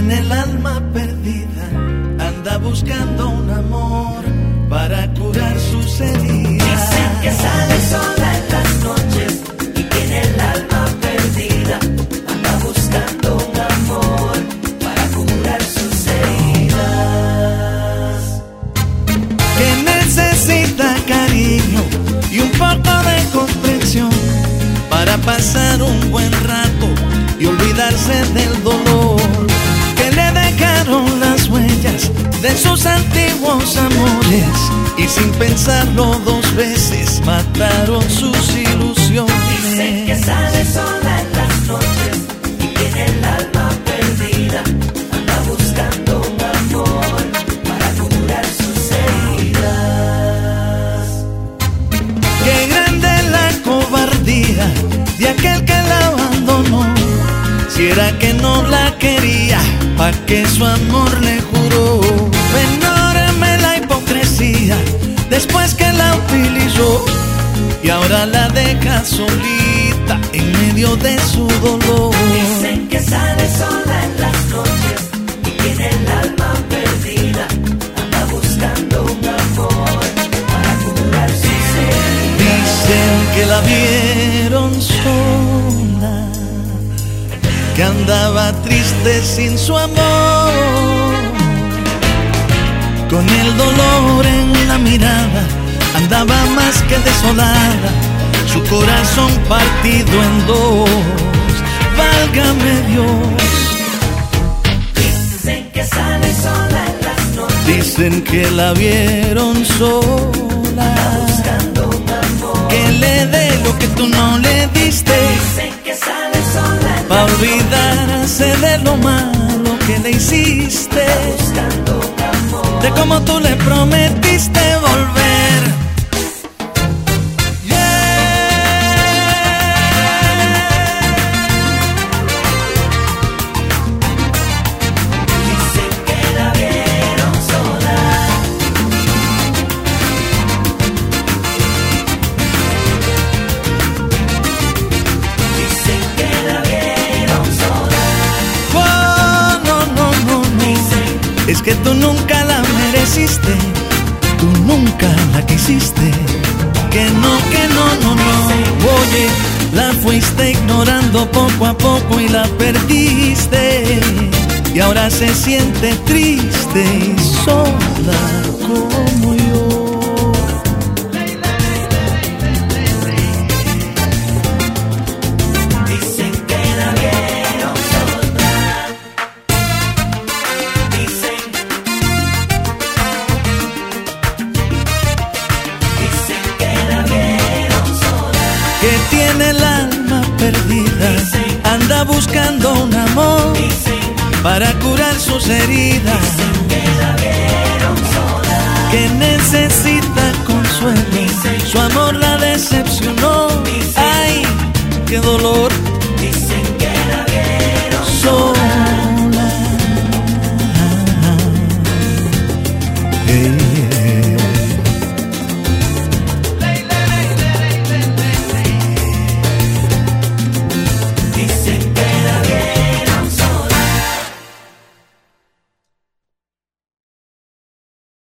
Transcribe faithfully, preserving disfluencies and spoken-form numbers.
tiene el alma perdida, anda buscando un amor para curar sus heridas. Dicen que sale sola en las noches y tiene el alma perdida, anda buscando un amor para curar sus heridas. Que necesita cariño y un poco de comprensión para pasar un buen rato y olvidarse del dolor que le dejaron las huellas de sus antiguos amores, y sin pensarlo dos veces mataron sus ilusiones. Dicen que sale sola en las noches y tiene el alma perdida, anda buscando un amor para curar sus heridas. Qué grande la cobardía de aquel que la abandonó. Si era que no la quería, pa' que su amor le juró. Enorme la hipocresía después que la utilizó, y ahora la deja solita en medio de su dolor. Dicen que sale sola en las noches y tiene el alma perdida, anda buscando un amor para curar sus heridas. Dicen que la vieron sola, que andaba triste sin su amor, con el dolor en la mirada, andaba más que desolada, su corazón partido en dos, válgame Dios. Dicen que sale sola en las noches, Dicen que la vieron sola, anda buscando un amor, que le dé lo que tú no le diste, dicen que sale sola en pa' las olvidarse de lo malo que le hiciste, buscando un amor. de cómo tú le prometiste volver. Dicen que la vieron sola, dicen que la vieron sola, Oh, no, no, no, no. Es que tú nunca la mereciste, tú nunca la quisiste. Que no, que no, no, no. Oye, la fuiste ignorando poco a poco y la perdiste. Y ahora se siente triste y sola como yo. dicen que la vieron sola, dicen, dicen que la vieron sola, Que tiene el alma perdida, anda buscando un amor dicen para curar sus heridas, que la vieron sola, que necesita consuelo, su amor la decepcionó. Ay, qué dolor.